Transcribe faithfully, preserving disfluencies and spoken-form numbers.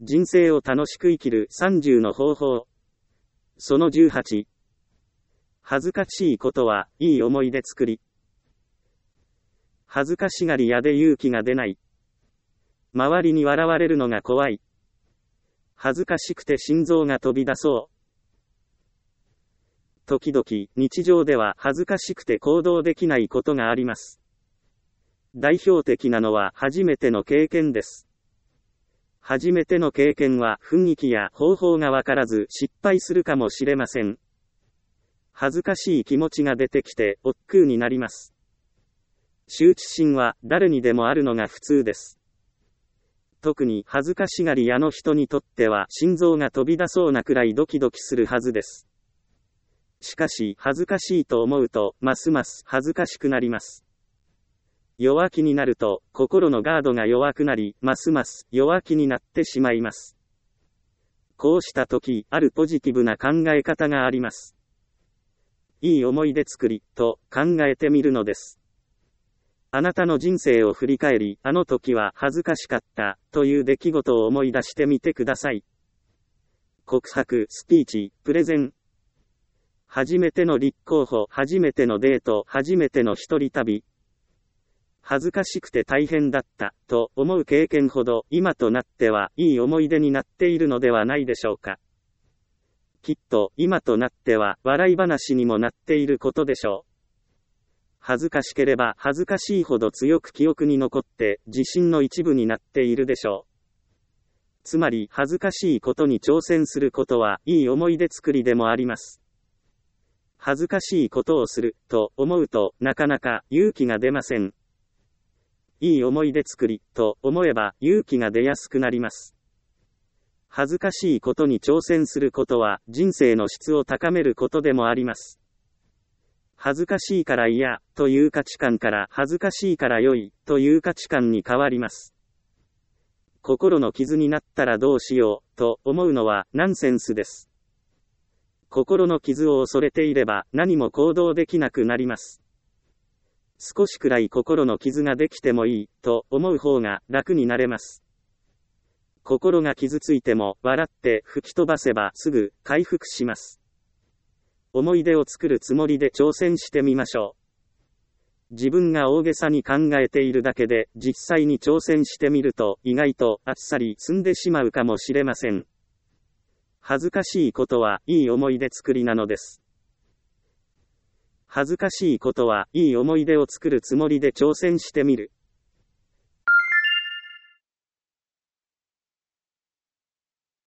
人生を楽しく生きるさんじゅうの方法。そのじゅうはち。恥ずかしいことはいい思い出作り。恥ずかしがり屋で勇気が出ない。周りに笑われるのが怖い。恥ずかしくて心臓が飛び出そう。時々、日常では恥ずかしくて行動できないことがあります。代表的なのは初めての経験です。初めての経験は雰囲気や方法がわからず失敗するかもしれません。恥ずかしい気持ちが出てきて億劫になります。羞恥心は誰にでもあるのが普通です。特に恥ずかしがり屋の人にとっては心臓が飛び出そうなくらいドキドキするはずです。しかし恥ずかしいと思うとますます恥ずかしくなります。弱気になると心のガードが弱くなりますます弱気になってしまいます。こうした時あるポジティブな考え方があります。いい思い出作りと考えてみるのです。あなたの人生を振り返り、あの時は恥ずかしかったという出来事を思い出してみてください。告白、スピーチ、プレゼン。初めての立候補、初めてのデート、初めての一人旅。恥ずかしくて大変だったと思う経験ほど今となってはいい思い出になっているのではないでしょうか。きっと今となっては笑い話にもなっていることでしょう。恥ずかしければ恥ずかしいほど強く記憶に残って自信の一部になっているでしょう。つまり恥ずかしいことに挑戦することはいい思い出作りでもあります。恥ずかしいことをすると思うとなかなか勇気が出ません。いい思い出作りと思えば勇気が出やすくなります。恥ずかしいことに挑戦することは人生の質を高めることでもあります。恥ずかしいから嫌という価値観から恥ずかしいから良いという価値観に変わります。心の傷になったらどうしようと思うのはナンセンスです。心の傷を恐れていれば何も行動できなくなります。少しくらい心の傷ができてもいいと思う方が楽になれます。心が傷ついても笑って吹き飛ばせばすぐ回復します。思い出を作るつもりで挑戦してみましょう。自分が大げさに考えているだけで実際に挑戦してみると意外とあっさり済んでしまうかもしれません。恥ずかしいことはいい思い出作りなのです。恥ずかしいことはいい思い出を作るつもりで挑戦してみる。